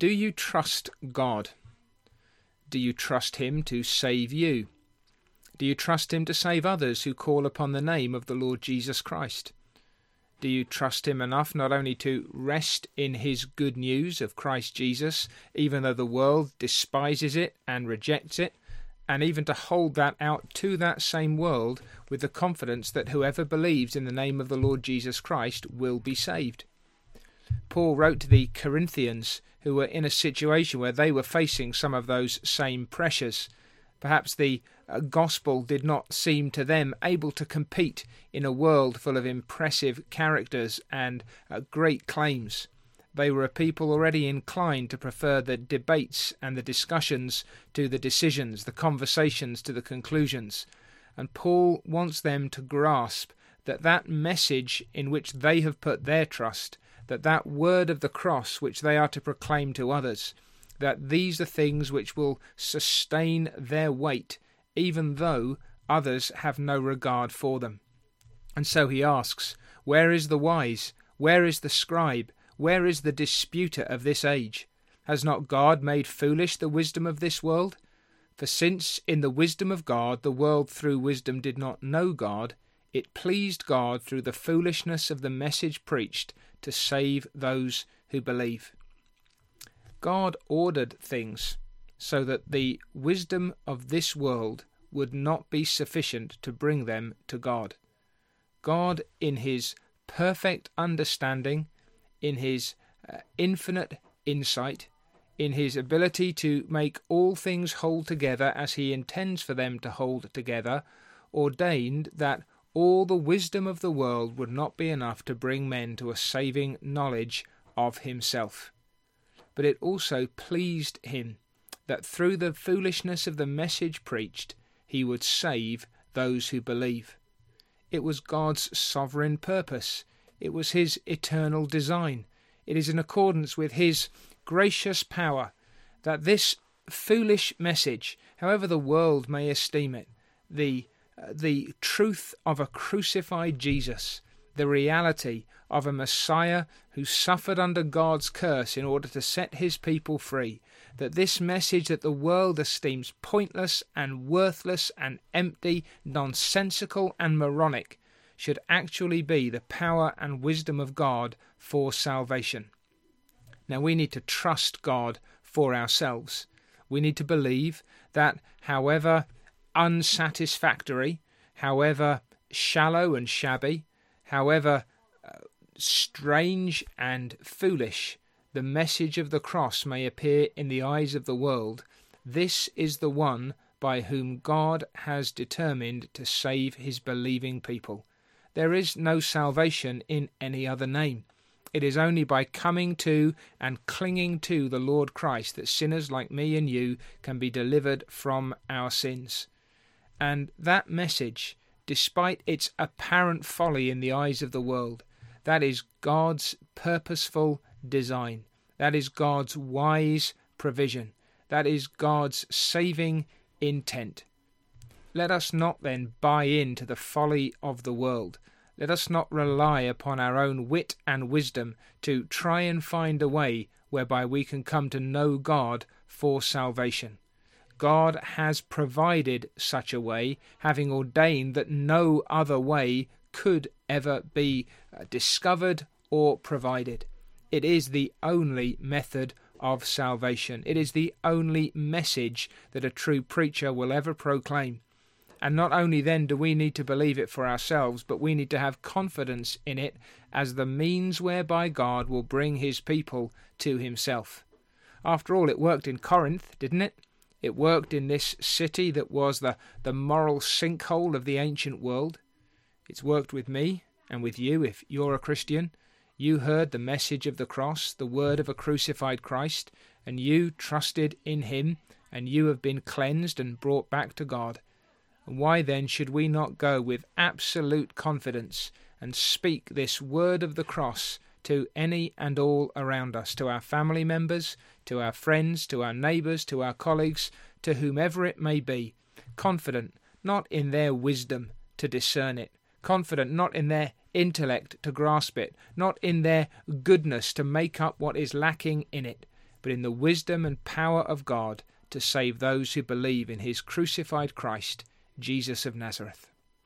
Do you trust God? Do you trust him to save you? Do you trust him to save others who call upon the name of the Lord Jesus Christ? Do you trust him enough not only to rest in his good news of Christ Jesus, even though the world despises it and rejects it, and even to hold that out to that same world with the confidence that whoever believes in the name of the Lord Jesus Christ will be saved? Paul wrote to the Corinthians, who were in a situation where they were facing some of those same pressures. Perhaps the gospel did not seem to them able to compete in a world full of impressive characters and great claims. They were a people already inclined to prefer the debates and the discussions to the decisions, the conversations to the conclusions. And Paul wants them to grasp that message in which they have put their trust, that word of the cross which they are to proclaim to others, that these are things which will sustain their weight, even though others have no regard for them. And so he asks, where is the wise? Where is the scribe? Where is the disputer of this age? Has not God made foolish the wisdom of this world? For since in the wisdom of God the world through wisdom did not know God, it pleased God through the foolishness of the message preached to save those who believe. God ordered things so that the wisdom of this world would not be sufficient to bring them to God. God, in his perfect understanding, in his infinite insight, in his ability to make all things hold together as he intends for them to hold together, ordained that all the wisdom of the world would not be enough to bring men to a saving knowledge of himself. But it also pleased him that through the foolishness of the message preached, he would save those who believe. It was God's sovereign purpose. It was his eternal design. It is in accordance with his gracious power that this foolish message, however the world may esteem it, the truth of a crucified Jesus, the reality of a Messiah who suffered under God's curse in order to set his people free, that this message that the world esteems pointless and worthless and empty, nonsensical and moronic, should actually be the power and wisdom of God for salvation. Now we need to trust God for ourselves. We need to believe that however unsatisfactory, however shallow and shabby, however strange and foolish the message of the cross may appear in the eyes of the world, this is the one by whom God has determined to save his believing people. There is no salvation in any other name. It is only by coming to and clinging to the Lord Christ that sinners like me and you can be delivered from our sins. And that message, despite its apparent folly in the eyes of the world, that is God's purposeful design. That is God's wise provision. That is God's saving intent. Let us not then buy into the folly of the world. Let us not rely upon our own wit and wisdom to try and find a way whereby we can come to know God for salvation. God has provided such a way, having ordained that no other way could ever be discovered or provided. It is the only method of salvation. It is the only message that a true preacher will ever proclaim. And not only then do we need to believe it for ourselves, but we need to have confidence in it as the means whereby God will bring his people to himself. After all, it worked in Corinth, didn't it? It worked in this city that was the moral sinkhole of the ancient world. It's worked with me and with you if you're a Christian. You heard the message of the cross, the word of a crucified Christ, and you trusted in him, and you have been cleansed and brought back to God. And why then should we not go with absolute confidence and speak this word of the cross to any and all around us, to our family members, to our friends, to our neighbours, to our colleagues, to whomever it may be, confident not in their wisdom to discern it, confident not in their intellect to grasp it, not in their goodness to make up what is lacking in it, but in the wisdom and power of God to save those who believe in his crucified Christ, Jesus of Nazareth.